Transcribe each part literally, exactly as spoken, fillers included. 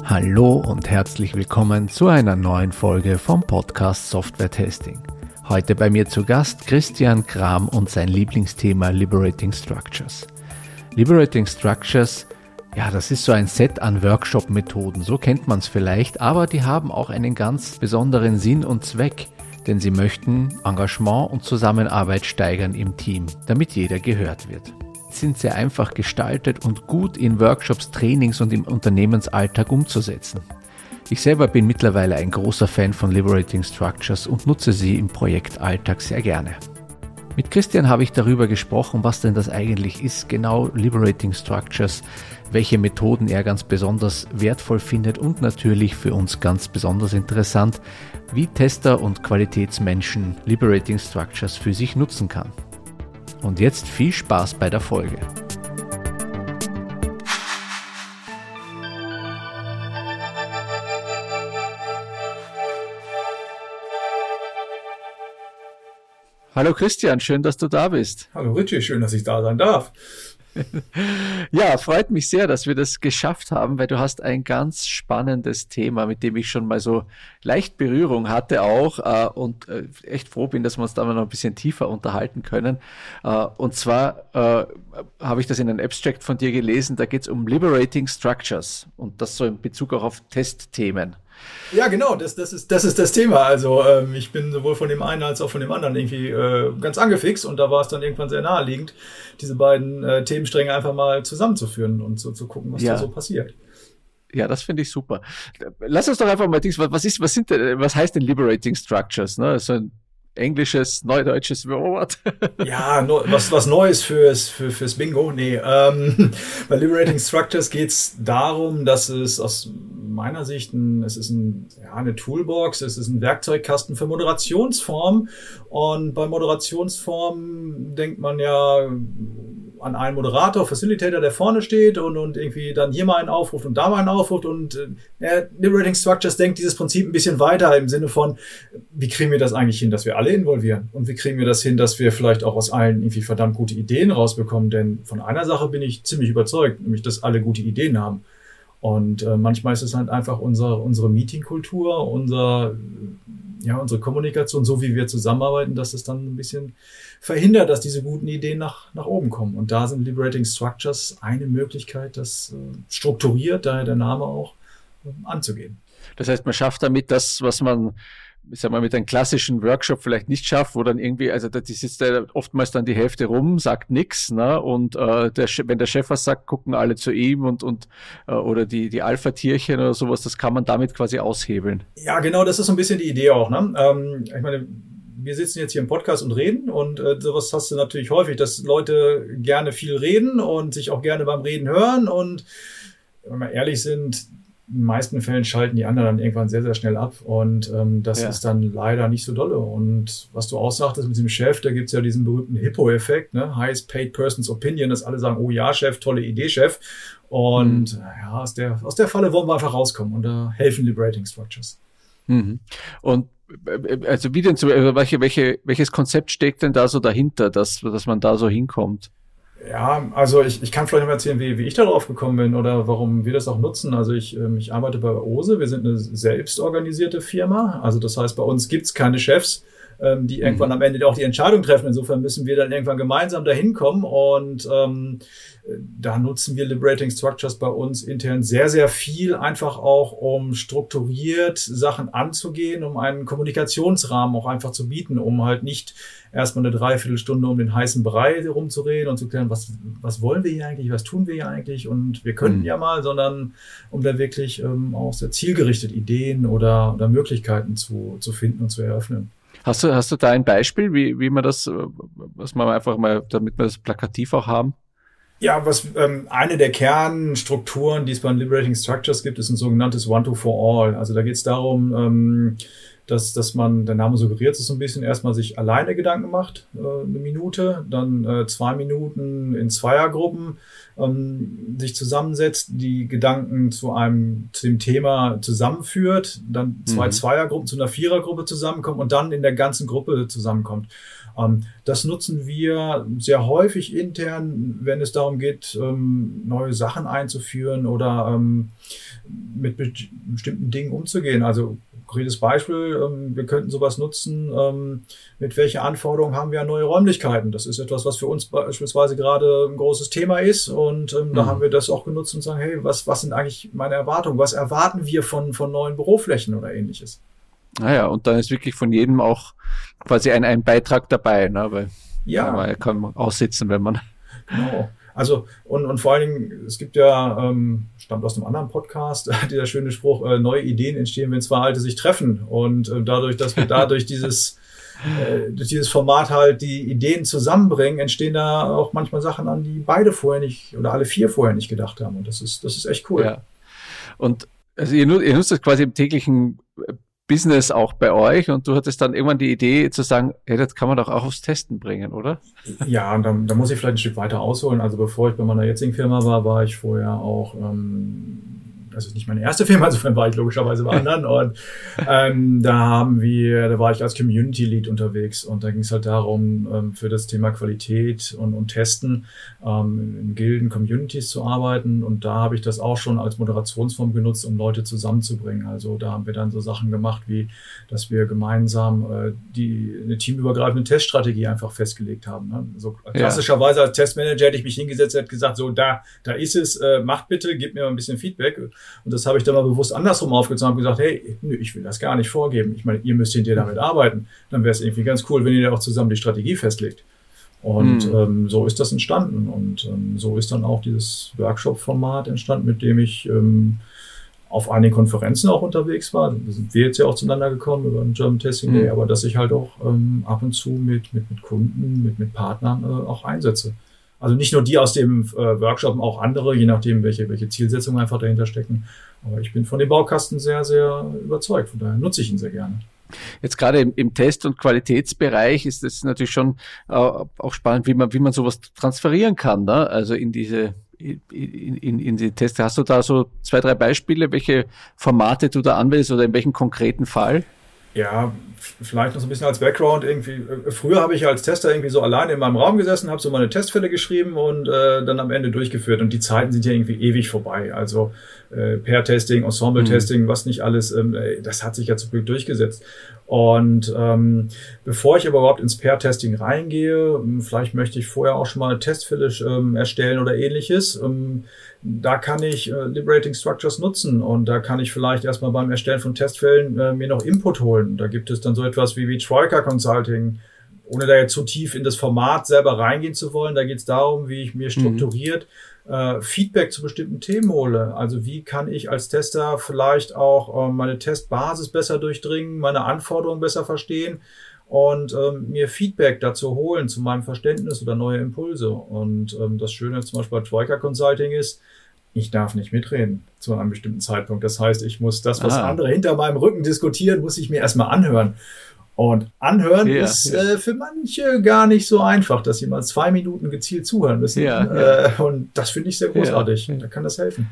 Hallo und herzlich willkommen zu einer neuen Folge vom Podcast Software Testing. Heute bei mir zu Gast Christian Kram und sein Lieblingsthema Liberating Structures. Liberating Structures, ja, das ist so ein Set an Workshop-Methoden, so kennt man es vielleicht, aber die haben auch einen ganz besonderen Sinn und Zweck, denn sie möchten Engagement und Zusammenarbeit steigern im Team, damit jeder gehört wird. Sind sehr einfach gestaltet und gut in Workshops, Trainings und im Unternehmensalltag umzusetzen. Ich selber bin mittlerweile ein großer Fan von Liberating Structures und nutze sie im Projektalltag sehr gerne. Mit Christian habe ich darüber gesprochen, was denn das eigentlich ist, genau Liberating Structures, welche Methoden er ganz besonders wertvoll findet und natürlich für uns ganz besonders interessant, wie Tester und Qualitätsmenschen Liberating Structures für sich nutzen kann. Und jetzt viel Spaß bei der Folge. Hallo Christian, schön, dass du da bist. Hallo Richie, schön, dass ich da sein darf. Ja, freut mich sehr, dass wir das geschafft haben, weil du hast ein ganz spannendes Thema, mit dem ich schon mal so leicht Berührung hatte auch äh, und äh, echt froh bin, dass wir uns da mal noch ein bisschen tiefer unterhalten können. Äh, und zwar äh, habe ich das in einem Abstract von dir gelesen, da geht es um Liberating Structures und das so in Bezug auch auf Testthemen. Ja, genau, das, das, ist, das ist das Thema. Also ähm, ich bin sowohl von dem einen als auch von dem anderen irgendwie äh, ganz angefixt und da war es dann irgendwann sehr naheliegend, diese beiden äh, Themenstränge einfach mal zusammenzuführen und so zu gucken, was ja da so passiert. Ja, das finde ich super. Lass uns doch einfach mal, was ist, was sind, was heißt denn Liberating Structures? Ne? So ein englisches, neudeutsches Wort. Ja, no, was, was Neues fürs, für, fürs Bingo. Nee, ähm, bei Liberating Structures geht es darum, dass es aus meiner Sicht, ein, es ist ein, ja, eine Toolbox, es ist ein Werkzeugkasten für Moderationsformen. Und bei Moderationsformen denkt man ja an einen Moderator, Facilitator, der vorne steht und, und irgendwie dann hier mal einen aufruft und da mal einen aufruft. Und äh, Liberating Structures denkt dieses Prinzip ein bisschen weiter im Sinne von, wie kriegen wir das eigentlich hin, dass wir alle involvieren? Und wie kriegen wir das hin, dass wir vielleicht auch aus allen irgendwie verdammt gute Ideen rausbekommen? Denn von einer Sache bin ich ziemlich überzeugt, nämlich, dass alle gute Ideen haben. Und äh, manchmal ist es halt einfach unser, unsere Meetingkultur, unser, ja, unsere Kommunikation, so wie wir zusammenarbeiten, dass es dann ein bisschen verhindert, dass diese guten Ideen nach, nach oben kommen. Und da sind Liberating Structures eine Möglichkeit, das äh, strukturiert, daher der Name auch, äh, anzugehen. Das heißt, man schafft damit das, was man, ich sag mal, mit einem klassischen Workshop vielleicht nicht schafft, wo dann irgendwie, also da sitzt da oftmals dann die Hälfte rum, sagt nichts, ne? Und äh, der, wenn der Chef was sagt, gucken alle zu ihm und und äh, oder die die Alpha-Tierchen oder sowas, das kann man damit quasi aushebeln. Ja, genau, das ist so ein bisschen die Idee auch, ne? Ähm, ich meine, wir sitzen jetzt hier im Podcast und reden und äh, sowas hast du natürlich häufig, dass Leute gerne viel reden und sich auch gerne beim Reden hören und wenn wir ehrlich sind, in den meisten Fällen schalten die anderen dann irgendwann sehr, sehr schnell ab und ähm, das ja. ist dann leider nicht so dolle. Und was du auch sagtest mit dem Chef, da gibt's ja diesen berühmten Hippo-Effekt, ne? Highest Paid Person's Opinion, dass alle sagen, oh ja, Chef, tolle Idee, Chef. Und mhm. ja, aus der, aus der Falle wollen wir einfach rauskommen und da helfen Liberating Structures. Mhm. Und also wie denn so, welche, welche, welches Konzept steckt denn da so dahinter, dass, dass man da so hinkommt? Ja, also ich, ich kann vielleicht mal erzählen, wie, wie ich darauf gekommen bin oder warum wir das auch nutzen. Also ich, ähm, ich arbeite bei OSE, wir sind eine selbstorganisierte Firma. Also das heißt, bei uns gibt's keine Chefs, ähm, die irgendwann mhm. am Ende auch die Entscheidung treffen. Insofern müssen wir dann irgendwann gemeinsam dahin kommen und ähm, da nutzen wir Liberating Structures bei uns intern sehr, sehr viel, einfach auch um strukturiert Sachen anzugehen, um einen Kommunikationsrahmen auch einfach zu bieten, um halt nicht erstmal eine Dreiviertelstunde um den heißen Brei rumzureden und zu klären, was, was wollen wir hier eigentlich, was tun wir hier eigentlich und wir könnten mhm. ja mal, sondern um da wirklich ähm, auch sehr zielgerichtet Ideen oder, oder Möglichkeiten zu, zu finden und zu eröffnen. Hast du, hast du da ein Beispiel, wie, wie man das, was man einfach mal, damit wir das plakativ auch haben? Ja, was ähm, eine der Kernstrukturen, die es bei Liberating Structures gibt, ist ein sogenanntes One-to-For-All. Also da geht es darum, ähm, dass, dass man, der Name suggeriert es so ein bisschen, erstmal sich alleine Gedanken macht, äh, eine Minute, dann äh, zwei Minuten in Zweiergruppen, ähm, sich zusammensetzt, die Gedanken zu einem, zu dem Thema zusammenführt, dann zwei mhm. Zweiergruppen zu einer Vierergruppe zusammenkommen und dann in der ganzen Gruppe zusammenkommt. Ähm, das nutzen wir sehr häufig intern, wenn es darum geht, ähm, neue Sachen einzuführen oder ähm, mit be- bestimmten Dingen umzugehen. Also konkretes Beispiel, ähm, wir könnten sowas nutzen, ähm, mit welchen Anforderungen haben wir an neue Räumlichkeiten. Das ist etwas, was für uns beispielsweise gerade ein großes Thema ist und ähm, mhm. da haben wir das auch genutzt und sagen, hey, was, was sind eigentlich meine Erwartungen? Was erwarten wir von, von neuen Büroflächen oder ähnliches? Naja, und dann ist wirklich von jedem auch quasi ein, ein Beitrag dabei, ne? Weil ja, man kann aussitzen, wenn man... Genau. Also, und, und vor allen Dingen, es gibt ja, ähm, stammt aus einem anderen Podcast, dieser schöne Spruch, äh, neue Ideen entstehen, wenn zwei Alte sich treffen. Und äh, dadurch, dass wir dadurch dieses, äh, durch dieses Format halt die Ideen zusammenbringen, entstehen da auch manchmal Sachen an, die beide vorher nicht oder alle vier vorher nicht gedacht haben. Und das ist, das ist echt cool. Ja. Und also ihr, ihr nutzt das quasi im täglichen Business auch bei euch und du hattest dann irgendwann die Idee zu sagen, hey, das kann man doch auch aufs Testen bringen, oder? Ja, und da, da muss ich vielleicht ein Stück weiter ausholen. Also bevor ich bei meiner jetzigen Firma war, war ich vorher auch, ähm, das ist nicht meine erste Firma, insofern war ich logischerweise bei anderen und ähm, da haben wir, da war ich als Community Lead unterwegs und da ging es halt darum, ähm, für das Thema Qualität und, und Testen ähm, in Gilden, Communities zu arbeiten und da habe ich das auch schon als Moderationsform genutzt, um Leute zusammenzubringen. Also da haben wir dann so Sachen gemacht, wie, dass wir gemeinsam äh, die eine teamübergreifende Teststrategie einfach festgelegt haben. Ne? So klassischerweise als Testmanager hätte ich mich hingesetzt und hätte gesagt, so da, da ist es, äh, macht bitte, gib mir mal ein bisschen Feedback. Und das habe ich dann mal bewusst andersrum aufgezogen und gesagt, hey, nö, ich will das gar nicht vorgeben. Ich meine, ihr müsst hinterher damit arbeiten. Dann wäre es irgendwie ganz cool, wenn ihr da auch zusammen die Strategie festlegt. Und mhm. ähm, so ist das entstanden. Und ähm, so ist dann auch dieses Workshop-Format entstanden, mit dem ich ähm, auf einigen Konferenzen auch unterwegs war. Da sind wir jetzt ja auch zueinander gekommen über den German Testing Day, mhm. aber dass ich halt auch ähm, ab und zu mit, mit, mit Kunden, mit, mit Partnern äh, auch einsetze. Also nicht nur die aus dem äh, Workshop, auch andere, je nachdem, welche, welche Zielsetzungen einfach dahinter stecken. Aber ich bin von dem Baukasten sehr, sehr überzeugt. Von daher nutze ich ihn sehr gerne. Jetzt gerade im, im Test- und Qualitätsbereich ist es natürlich schon äh, auch spannend, wie man, wie man sowas transferieren kann, ne? Also in diese, in, in, in die Tests. Hast du da so zwei, drei Beispiele, welche Formate du da anwendest oder in welchem konkreten Fall? Ja, vielleicht noch so ein bisschen als Background irgendwie. Früher habe ich als Tester irgendwie so alleine in meinem Raum gesessen, habe so meine Testfälle geschrieben und äh, dann am Ende durchgeführt. Und die Zeiten sind ja irgendwie ewig vorbei. Also äh, Pair-Testing, Ensemble-Testing, mhm. was nicht alles, ähm, das hat sich ja zum Glück durchgesetzt. Und ähm, bevor ich aber überhaupt ins Pair-Testing reingehe, vielleicht möchte ich vorher auch schon mal Testfälle ähm, erstellen oder ähnliches. Ähm, da kann ich äh, Liberating Structures nutzen und da kann ich vielleicht erstmal beim Erstellen von Testfällen äh, mir noch Input holen. Da gibt es dann so etwas wie, wie Troika Consulting, ohne da jetzt zu tief in das Format selber reingehen zu wollen. Da geht es darum, wie ich mir strukturiert mhm. äh, Feedback zu bestimmten Themen hole. Also wie kann ich als Tester vielleicht auch äh, meine Testbasis besser durchdringen, meine Anforderungen besser verstehen und ähm, mir Feedback dazu holen zu meinem Verständnis oder neue Impulse. Und ähm, das Schöne zum Beispiel bei Troika Consulting ist, ich darf nicht mitreden zu einem bestimmten Zeitpunkt. Das heißt, ich muss das, was ah. andere hinter meinem Rücken diskutieren, muss ich mir erstmal anhören. Und anhören ja, ist ja. Äh, für manche gar nicht so einfach, dass sie mal zwei Minuten gezielt zuhören müssen. Ja, äh, ja. Und das finde ich sehr großartig. Ja, ja. Da kann das helfen.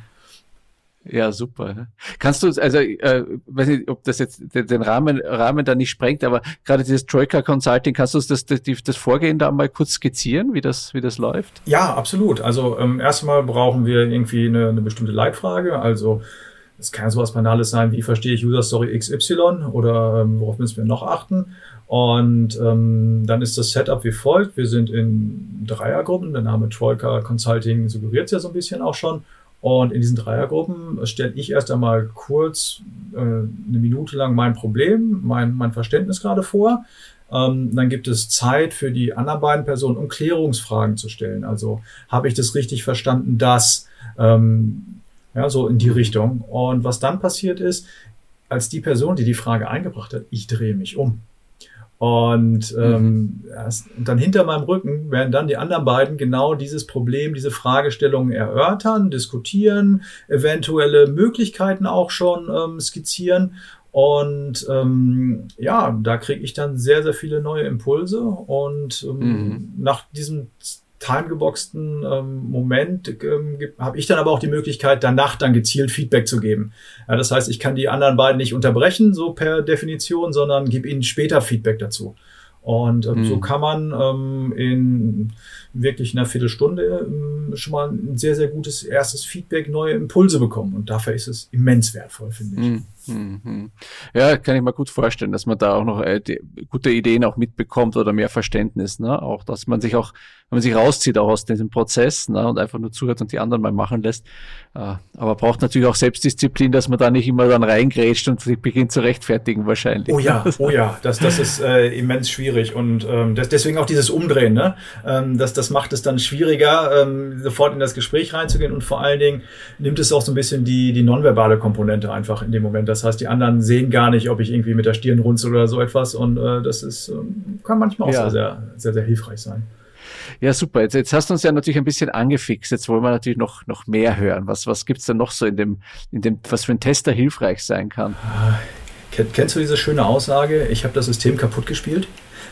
Ja, super. Kannst du, also, äh, weiß nicht, ob das jetzt den, den Rahmen, Rahmen da nicht sprengt, aber gerade dieses Troika Consulting, kannst du das, das, das Vorgehen da mal kurz skizzieren, wie das, wie das läuft? Ja, absolut. Also, ähm, erstmal brauchen wir irgendwie eine, eine bestimmte Leitfrage. Also, es kann sowas Banales sein, wie verstehe ich User Story X Y oder ähm, worauf müssen wir noch achten? Und ähm, dann ist das Setup wie folgt. Wir sind in Dreiergruppen. Der Name Troika Consulting suggeriert es ja so ein bisschen auch schon. Und in diesen Dreiergruppen stelle ich erst einmal kurz äh, eine Minute lang mein Problem, mein, mein Verständnis gerade vor. Ähm, dann gibt es Zeit für die anderen beiden Personen, um Klärungsfragen zu stellen. Also habe ich das richtig verstanden, dass ähm, ja, so in die Richtung. Und was dann passiert ist, als die Person, die die Frage eingebracht hat, ich drehe mich um. Und ähm, mhm. erst, und dann hinter meinem Rücken werden dann die anderen beiden genau dieses Problem, diese Fragestellungen erörtern, diskutieren, eventuelle Möglichkeiten auch schon ähm, skizzieren. Und ähm, ja, da kriege ich dann sehr, sehr viele neue Impulse. Und ähm, mhm. nach diesem timegeboxten ähm, Moment ähm, habe ich dann aber auch die Möglichkeit, danach dann gezielt Feedback zu geben. Ja, das heißt, ich kann die anderen beiden nicht unterbrechen, so per Definition, sondern gebe ihnen später Feedback dazu. Und ähm, mhm. so kann man ähm, in wirklich einer Viertelstunde ähm, schon mal ein sehr, sehr gutes erstes Feedback, neue Impulse bekommen. Und dafür ist es immens wertvoll, finde ich. Mhm. Mhm. Ja, kann ich mir gut vorstellen, dass man da auch noch äh, die, gute Ideen auch mitbekommt oder mehr Verständnis, ne? Auch, dass man sich auch, wenn man sich rauszieht auch aus diesem Prozess, ne? Und einfach nur zuhört und die anderen mal machen lässt. Äh, aber braucht natürlich auch Selbstdisziplin, dass man da nicht immer dann reingrätscht und sich beginnt zu rechtfertigen wahrscheinlich. Oh ja, oh ja, das, das ist äh, immens schwierig und ähm, das, deswegen auch dieses Umdrehen, ne? Ähm, das, das macht es dann schwieriger, ähm, sofort in das Gespräch reinzugehen und vor allen Dingen nimmt es auch so ein bisschen die, die nonverbale Komponente einfach in dem Moment. Das heißt, die anderen sehen gar nicht, ob ich irgendwie mit der Stirn runzel oder so etwas. Und äh, das ist, ähm, kann manchmal auch ja. sehr, sehr, sehr hilfreich sein. Ja, super. Jetzt, jetzt hast du uns ja natürlich ein bisschen angefixt. Jetzt wollen wir natürlich noch, noch mehr hören. Was, was gibt's denn noch so in dem, in dem, was für ein Tester hilfreich sein kann? Kennst du diese schöne Aussage, ich habe das System kaputt gespielt?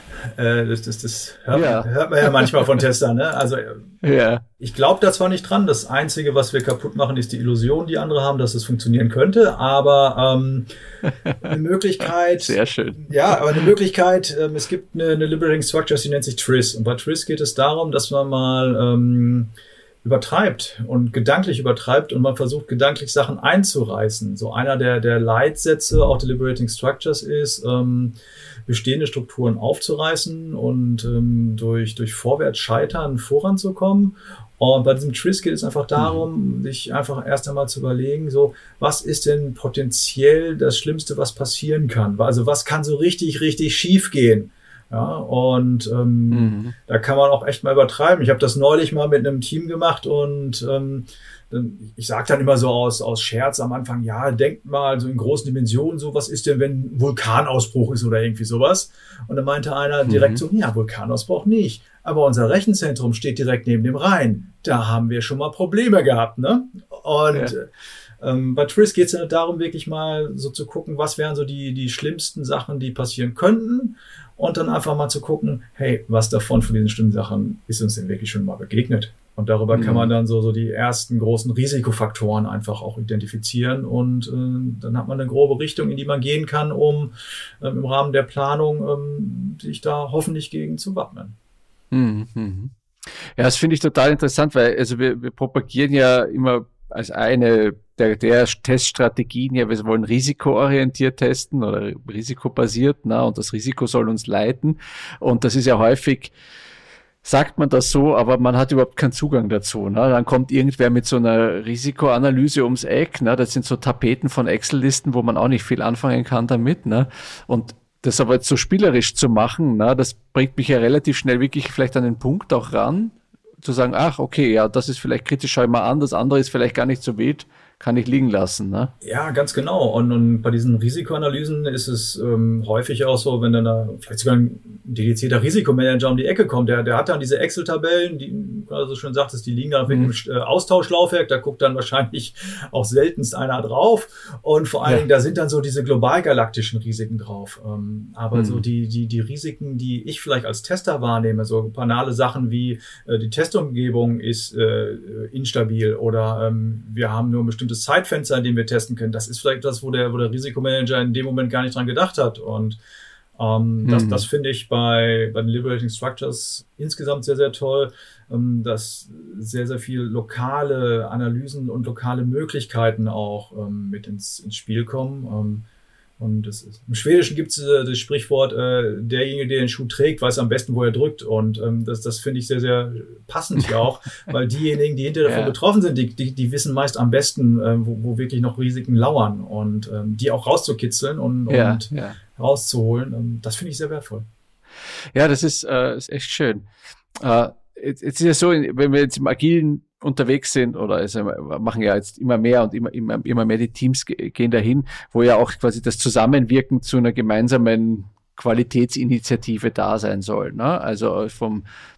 Äh, das das, das hört, ja. hört man ja manchmal von Testern. Ne? Also ja. ich glaube da zwar nicht dran, das Einzige, was wir kaputt machen, ist die Illusion, die andere haben, dass es funktionieren könnte, aber ähm, eine Möglichkeit... Sehr schön. Ja, aber eine Möglichkeit, ähm, es gibt eine, eine Liberating Structure, die nennt sich Tris. Und bei Tris geht es darum, dass man mal ähm, übertreibt und gedanklich übertreibt und man versucht, gedanklich Sachen einzureißen. So einer der, der Leitsätze auch der Liberating Structures ist... Ähm, bestehende Strukturen aufzureißen und ähm, durch, durch Vorwärtsscheitern voranzukommen. Und bei diesem Tris geht es einfach darum, mhm. sich einfach erst einmal zu überlegen, so, was ist denn potenziell das Schlimmste, was passieren kann? Also was kann so richtig, richtig schief gehen? Ja, und ähm, mhm. da kann man auch echt mal übertreiben. Ich habe das neulich mal mit einem Team gemacht und ähm, ich sage dann immer so aus, aus Scherz am Anfang, ja, denkt mal so in großen Dimensionen, so was ist denn, wenn ein Vulkanausbruch ist oder irgendwie sowas. Und dann meinte einer direkt mhm. so, ja, Vulkanausbruch nicht. Aber unser Rechenzentrum steht direkt neben dem Rhein. Da haben wir schon mal Probleme gehabt, ne? Und ja. ähm, bei Tris geht es ja darum, wirklich mal so zu gucken, was wären so die, die schlimmsten Sachen, die passieren könnten. Und dann einfach mal zu gucken, hey, was davon von diesen schlimmen Sachen ist uns denn wirklich schon mal begegnet? Und darüber mhm. kann man dann so, so die ersten großen Risikofaktoren einfach auch identifizieren. Und äh, dann hat man eine grobe Richtung, in die man gehen kann, um ähm, im Rahmen der Planung ähm, sich da hoffentlich gegen zu wappnen. Mhm. Ja, das finde ich total interessant, weil also wir, wir propagieren ja immer als eine der, der Teststrategien, ja, wir wollen risikoorientiert testen oder risikobasiert, na, und das Risiko soll uns leiten. Und das ist ja häufig, sagt man das so, aber man hat überhaupt keinen Zugang dazu. Ne? Dann kommt irgendwer mit so einer Risikoanalyse ums Eck. Ne? Das sind so Tapeten von Excel-Listen, wo man auch nicht viel anfangen kann damit. Ne? Und das aber jetzt so spielerisch zu machen, ne? Das bringt mich ja relativ schnell wirklich vielleicht an den Punkt auch ran, zu sagen, ach, okay, ja, das ist vielleicht kritisch, schau ich mal an, das andere ist vielleicht gar nicht so wild, kann ich liegen lassen, ne? Ja, ganz genau. Und, und bei diesen Risikoanalysen ist es ähm, häufig auch so, wenn dann da vielleicht sogar ein dedizierter Risikomanager um die Ecke kommt, der, der hat dann diese Excel-Tabellen, die, also schön sagtest, die liegen da auf mhm. einem Austauschlaufwerk, da guckt dann wahrscheinlich auch seltenst einer drauf. Und vor allen ja. Dingen, da sind dann so diese global-galaktischen Risiken drauf. Ähm, aber mhm. so die, die, die Risiken, die ich vielleicht als Tester wahrnehme, so banale Sachen wie äh, die Testumgebung ist äh, instabil oder ähm, wir haben nur ein bestimmtes Zeitfenster, in dem wir testen können. Das ist vielleicht das, wo der, wo der Risikomanager in dem Moment gar nicht dran gedacht hat. Und ähm, mhm. das, das finde ich bei, bei den Liberating Structures insgesamt sehr, sehr toll, ähm, dass sehr, sehr viel lokale Analysen und lokale Möglichkeiten auch ähm, mit ins, ins Spiel kommen. Ähm, Und das ist, im Schwedischen gibt es äh, das Sprichwort, äh, derjenige, der den Schuh trägt, weiß am besten, wo er drückt. Und ähm, das, das finde ich sehr, sehr passend hier auch, weil diejenigen, die hinterher davon ja. betroffen sind, die, die, die wissen meist am besten, äh, wo, wo wirklich noch Risiken lauern und ähm, die auch rauszukitzeln und, ja, und ja. rauszuholen. Ähm, das finde ich sehr wertvoll. Ja, das ist, äh, ist echt schön. Äh, jetzt, jetzt ist ja so, wenn wir jetzt im Agilen unterwegs sind oder also wir machen ja jetzt immer mehr und immer, immer, immer mehr die Teams gehen dahin, wo ja auch quasi das Zusammenwirken zu einer gemeinsamen Qualitätsinitiative da sein soll. Ne? Also vom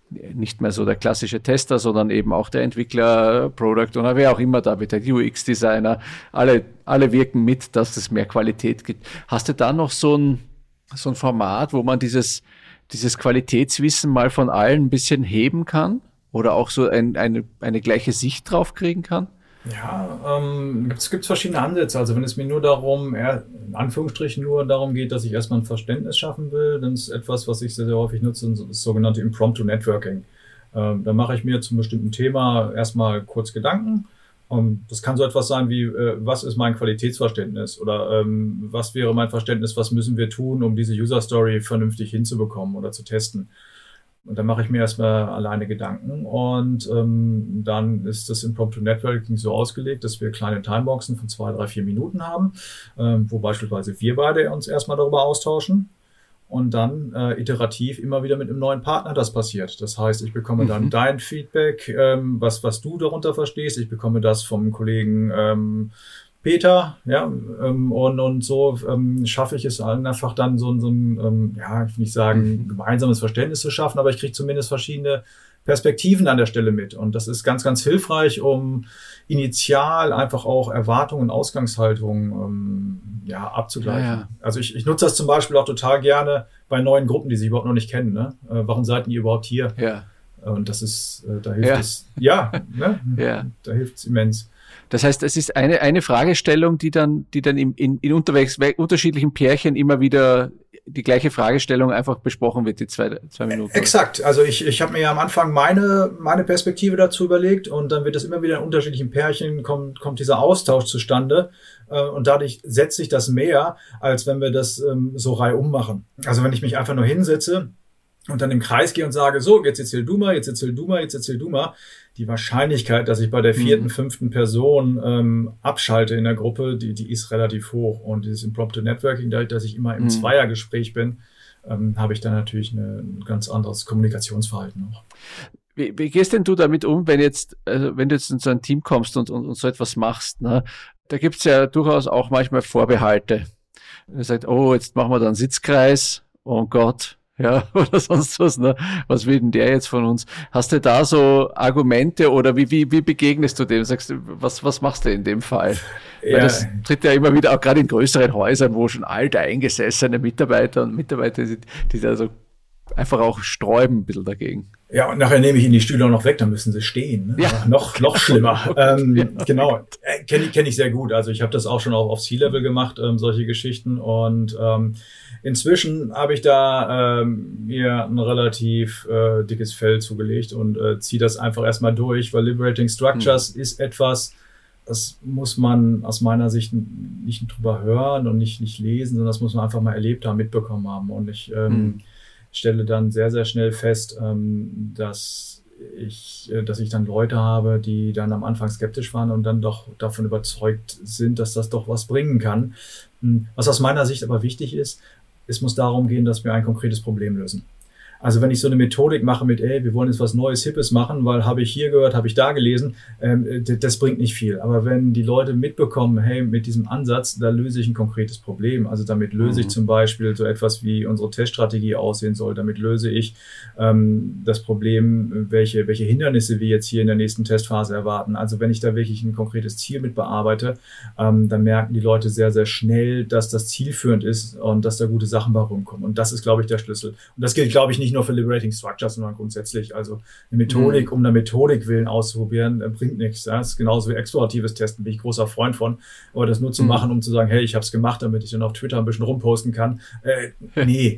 nicht mehr so der klassische Tester, sondern eben auch der Entwickler, Product Owner, wer auch immer da wird, der U X-Designer, alle, alle wirken mit, dass es mehr Qualität gibt. Hast du da noch so ein, so ein Format, wo man dieses, dieses Qualitätswissen mal von allen ein bisschen heben kann oder auch so ein, eine, eine gleiche Sicht drauf kriegen kann? Ja, ähm, es gibt verschiedene Ansätze. Also wenn es mir nur darum, eher in Anführungsstrichen nur darum geht, dass ich erstmal ein Verständnis schaffen will, dann ist etwas, was ich sehr, sehr häufig nutze, das sogenannte Impromptu Networking. Ähm, da mache ich mir zum bestimmten Thema erstmal kurz Gedanken. Um, das kann so etwas sein wie, äh, was ist mein Qualitätsverständnis oder ähm, was wäre mein Verständnis, was müssen wir tun, um diese User Story vernünftig hinzubekommen oder zu testen. Und dann mache ich mir erstmal alleine Gedanken und ähm, dann ist das Impromptu Networking so ausgelegt, dass wir kleine Timeboxen von zwei, drei, vier Minuten haben, ähm, wo beispielsweise wir beide uns erstmal darüber austauschen und dann äh, iterativ immer wieder mit einem neuen Partner das passiert. Das heißt, ich bekomme dann mhm. dein Feedback, ähm, was, was du darunter verstehst. Ich bekomme das vom Kollegen ähm, Peter, ja, ähm, und, und so ähm, schaffe ich es einfach dann so, so ein, ähm, ja, ich will nicht sagen, gemeinsames Verständnis zu schaffen, aber ich kriege zumindest verschiedene Perspektiven an der Stelle mit. Und das ist ganz, ganz hilfreich, um initial einfach auch Erwartungen und Ausgangshaltungen ähm, ja, abzugleichen. Ja, ja. Also ich, ich nutze das zum Beispiel auch total gerne bei neuen Gruppen, die sich überhaupt noch nicht kennen. Ne? Äh, warum seid ihr überhaupt hier? Ja. Und das ist, äh, da hilft ja. es, ja, ne? ja. da hilft es immens. Das heißt, es ist eine, eine Fragestellung, die dann, die dann in, in, in unterwegs, unterschiedlichen Pärchen immer wieder die gleiche Fragestellung einfach besprochen wird, die zwei, zwei Minuten. Exakt. Also ich, ich habe mir ja am Anfang meine, meine Perspektive dazu überlegt und dann wird es immer wieder in unterschiedlichen Pärchen, kommt, kommt dieser Austausch zustande äh, und dadurch setzt sich das mehr, als wenn wir das ähm, so reihum machen. Also wenn ich mich einfach nur hinsetze und dann im Kreis gehe und sage, so, jetzt erzähl du mal, jetzt erzähl du mal, jetzt erzähl du mal. Die Wahrscheinlichkeit, dass ich bei der vierten, mhm. fünften Person ähm, abschalte in der Gruppe, die, die ist relativ hoch. Und dieses Impromptu Networking, dadurch, dass ich immer im mhm. Zweiergespräch bin, ähm, habe ich dann natürlich eine, ein ganz anderes Kommunikationsverhalten noch. Wie, wie gehst denn du damit um, wenn jetzt, also wenn du jetzt in so ein Team kommst und, und, und so etwas machst? Ne? Da gibt's ja durchaus auch manchmal Vorbehalte. Er sagt, oh, jetzt machen wir da einen Sitzkreis, oh Gott. Ja, oder sonst was, ne? Was will denn der jetzt von uns? Hast du da so Argumente oder wie, wie, wie begegnest du dem? Sagst du, was, was machst du in dem Fall? Ja. Weil das tritt ja immer wieder, auch gerade in größeren Häusern, wo schon alte, eingesessene Mitarbeiter und Mitarbeiter sind, die da so einfach auch sträuben ein bisschen dagegen. Ja, und nachher nehme ich ihnen die Stühle auch noch weg, dann müssen sie stehen. Ne? Ja. Noch, noch schlimmer. ähm, ja. Genau, äh, kenne ich, kenn ich sehr gut. Also ich habe das auch schon auch auf C-Level gemacht, ähm, solche Geschichten. Und ähm, inzwischen habe ich da ähm, mir ein relativ äh, dickes Fell zugelegt und äh, ziehe das einfach erstmal durch, weil Liberating Structures hm. ist etwas, das muss man aus meiner Sicht nicht drüber hören und nicht, nicht lesen, sondern das muss man einfach mal erlebt haben, mitbekommen haben. Und ich ähm, hm. stelle dann sehr, sehr schnell fest, ähm, dass ich, äh, dass ich dann Leute habe, die dann am Anfang skeptisch waren und dann doch davon überzeugt sind, dass das doch was bringen kann. Was aus meiner Sicht aber wichtig ist, es muss darum gehen, dass wir ein konkretes Problem lösen. Also wenn ich so eine Methodik mache mit, ey, wir wollen jetzt was Neues, Hippes machen, weil habe ich hier gehört, habe ich da gelesen, ähm, das bringt nicht viel. Aber wenn die Leute mitbekommen, hey, mit diesem Ansatz, da löse ich ein konkretes Problem. Also damit löse mhm. ich zum Beispiel so etwas, wie unsere Teststrategie aussehen soll. Damit löse ich ähm, das Problem, welche, welche Hindernisse wir jetzt hier in der nächsten Testphase erwarten. Also wenn ich da wirklich ein konkretes Ziel mit bearbeite, ähm, dann merken die Leute sehr, sehr schnell, dass das zielführend ist und dass da gute Sachen bei rumkommen. Und das ist, glaube ich, der Schlüssel. Und das gilt, glaube ich, nicht nur für Liberating Structures, sondern grundsätzlich. Also eine Methodik, mhm. um der Methodik willen auszuprobieren, bringt nichts. Das ist genauso wie exploratives Testen, bin ich großer Freund von. Aber das nur zu mhm. machen, um zu sagen, hey, ich habe es gemacht, damit ich dann auf Twitter ein bisschen rumposten kann. Äh, nee,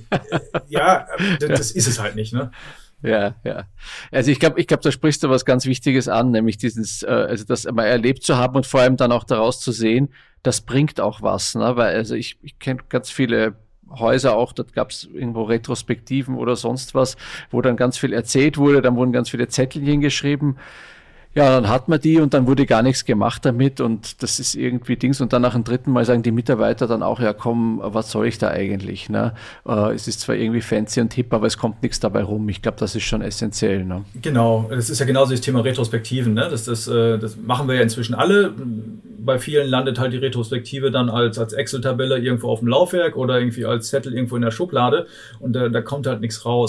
ja, das ist es halt nicht, ne? Ja, ja. Also ich glaube, ich glaube, da sprichst du was ganz Wichtiges an, nämlich dieses, äh, also das einmal erlebt zu haben und vor allem dann auch daraus zu sehen, das bringt auch was, ne? Weil also ich, ich kenne ganz viele Häuser auch, dort gab es irgendwo Retrospektiven oder sonst was, wo dann ganz viel erzählt wurde, dann wurden ganz viele Zettelchen geschrieben. Ja, dann hat man die und dann wurde gar nichts gemacht damit und das ist irgendwie Dings. Und dann nach dem dritten Mal sagen die Mitarbeiter dann auch, ja komm, was soll ich da eigentlich? Ne? Äh, es ist zwar irgendwie fancy und hip, aber es kommt nichts dabei rum. Ich glaube, das ist schon essentiell. Ne? Genau, das ist ja genauso das Thema Retrospektiven. Ne? Das, das, das machen wir ja inzwischen alle. Bei vielen landet halt die Retrospektive dann als, als Excel-Tabelle irgendwo auf dem Laufwerk oder irgendwie als Zettel irgendwo in der Schublade und da, da kommt halt nichts raus.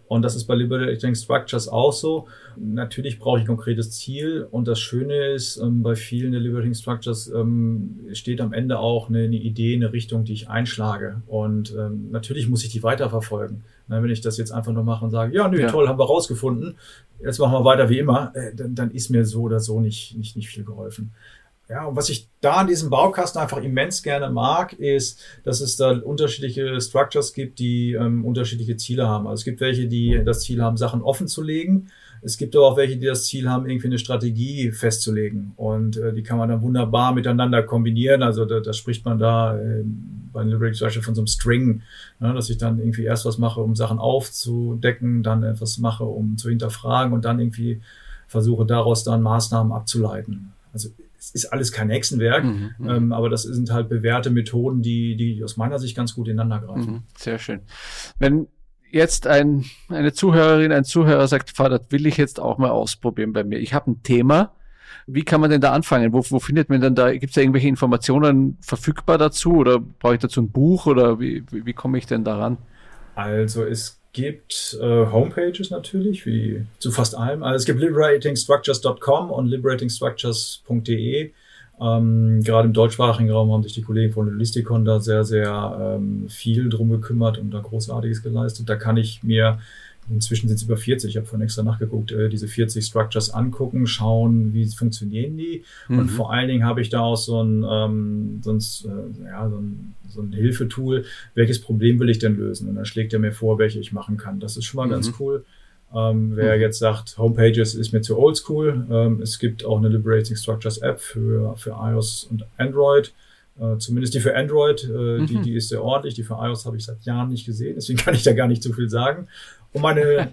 Und das ist bei Liberating Structures auch so. Natürlich brauche ich ein konkretes Ziel. Und das Schöne ist, ähm, bei vielen der Liberating Structures ähm, steht am Ende auch eine, eine Idee, eine Richtung, die ich einschlage. Und ähm, natürlich muss ich die weiterverfolgen. Na, wenn ich das jetzt einfach nur mache und sage, ja, nö, ja. toll, haben wir rausgefunden, jetzt machen wir weiter wie immer, äh, dann, dann ist mir so oder so nicht, nicht, nicht viel geholfen. Ja, und was ich da an diesem Baukasten einfach immens gerne mag, ist, dass es da unterschiedliche Structures gibt, die ähm, unterschiedliche Ziele haben. Also es gibt welche, die das Ziel haben, Sachen offen zu legen. Es gibt aber auch welche, die das Ziel haben, irgendwie eine Strategie festzulegen. Und äh, die kann man dann wunderbar miteinander kombinieren. Also da, da spricht man da äh, bei Liberating Structure von so einem String, ne, dass ich dann irgendwie erst was mache, um Sachen aufzudecken, dann etwas mache, um zu hinterfragen und dann irgendwie versuche, daraus dann Maßnahmen abzuleiten. Also es ist alles kein Hexenwerk, mhm, ähm, aber das sind halt bewährte Methoden, die, die aus meiner Sicht ganz gut ineinander greifen. Mhm, sehr schön. Wenn jetzt ein, eine Zuhörerin, ein Zuhörer sagt, Vater, das will ich jetzt auch mal ausprobieren bei mir. Ich habe ein Thema. Wie kann man denn da anfangen? Wo, wo findet man denn da, gibt es da irgendwelche Informationen verfügbar dazu oder brauche ich dazu ein Buch oder wie, wie, wie komme ich denn daran? Also es gibt äh, Homepages natürlich, wie zu fast allem. Also es gibt liberating structures dot com und liberating structures punkt de. Ähm, gerade im deutschsprachigen Raum haben sich die Kollegen von Holisticon da sehr, sehr ähm, viel drum gekümmert und da Großartiges geleistet. Da kann ich mir, inzwischen sind es über vierzig, ich habe vorhin extra nachgeguckt, äh, diese vierzig Structures angucken, schauen, wie funktionieren die. Mhm. Und vor allen Dingen habe ich da auch so ein, ähm, so ein, äh, ja, so ein, so ein Hilfetool, welches Problem will ich denn lösen? Und dann schlägt er mir vor, welche ich machen kann. Das ist schon mal mhm. ganz cool. Ähm, wer mhm. jetzt sagt, Homepages ist mir zu oldschool, ähm, es gibt auch eine Liberating Structures App für, für iOS und Android. Äh, zumindest die für Android, äh, mhm. die, die ist sehr ordentlich. Die für iOS habe ich seit Jahren nicht gesehen, deswegen kann ich da gar nicht zu viel sagen. Und meine,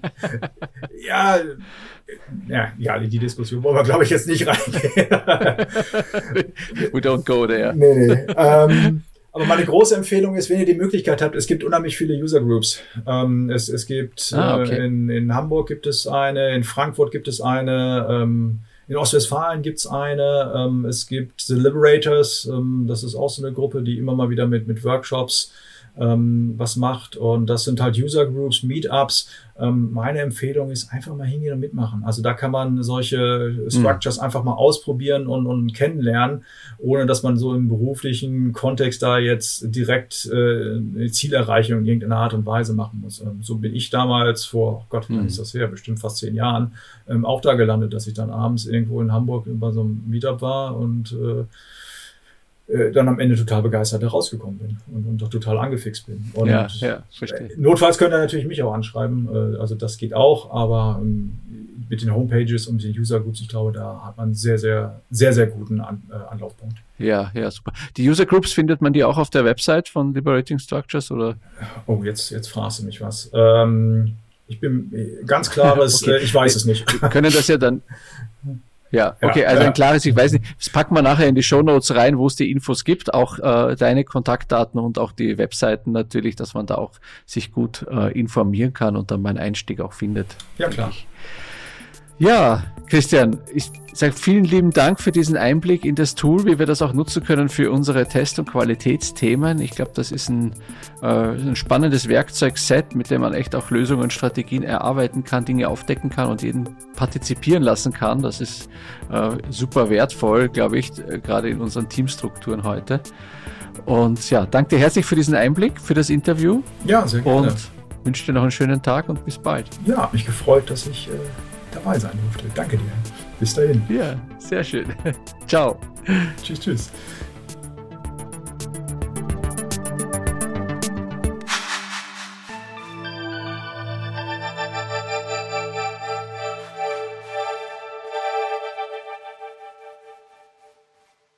ja, ja, ja, die Diskussion wollen wir, glaube ich, jetzt nicht reingehen. We don't go there. Nee, nee. Ähm, aber meine große Empfehlung ist, wenn ihr die Möglichkeit habt, es gibt unheimlich viele User Groups. Ähm, es, es gibt, ah, okay. äh, in, in Hamburg gibt es eine, in Frankfurt gibt es eine, ähm, in Ostwestfalen gibt's eine, ähm, es gibt The Liberators, ähm, das ist auch so eine Gruppe, die immer mal wieder mit, mit Workshops ähm, was macht. Und das sind halt User Groups, Meetups. Ähm, meine Empfehlung ist einfach mal hingehen und mitmachen. Also da kann man solche Structures mhm. einfach mal ausprobieren und, und kennenlernen, ohne dass man so im beruflichen Kontext da jetzt direkt äh, eine Zielerreichung in irgendeiner Art und Weise machen muss. Ähm, so bin ich damals vor, oh Gott, wie lange ist das her? Bestimmt fast zehn Jahren, ähm, auch da gelandet, dass ich dann abends irgendwo in Hamburg bei so einem Meetup war und äh, dann am Ende total begeistert da rausgekommen bin und, und doch total angefixt bin. Und ja, ja, verstehe. Notfalls könnt ihr natürlich mich auch anschreiben, also das geht auch, aber mit den Homepages und den User Groups, ich glaube, da hat man einen sehr, sehr, sehr, sehr guten An, äh, Anlaufpunkt. Ja, ja, super. Die User Groups, findet man die auch auf der Website von Liberating Structures, oder? Oh, jetzt, jetzt fragst du mich was. Ähm, ich bin ganz klares, okay. äh, ich weiß es nicht. Wir können das ja dann... Ja, okay, also ein klares, ich weiß nicht, das packen wir nachher in die Shownotes rein, wo es die Infos gibt, auch äh, deine Kontaktdaten und auch die Webseiten natürlich, dass man da auch sich gut äh, informieren kann und dann meinen Einstieg auch findet. Ja, klar. Ja, Christian, ich sage vielen lieben Dank für diesen Einblick in das Tool, wie wir das auch nutzen können für unsere Test- und Qualitätsthemen. Ich glaube, das ist ein, äh, ein spannendes Werkzeugset, mit dem man echt auch Lösungen und Strategien erarbeiten kann, Dinge aufdecken kann und jeden partizipieren lassen kann. Das ist äh, super wertvoll, glaube ich, äh, gerade in unseren Teamstrukturen heute. Und ja, danke dir herzlich für diesen Einblick, für das Interview. Ja, sehr gerne. Und wünsche dir noch einen schönen Tag und bis bald. Ja, habe mich gefreut, dass ich äh, dabei sein durfte. Danke dir. Bis dahin. Ja, sehr schön. Ciao. Tschüss, tschüss.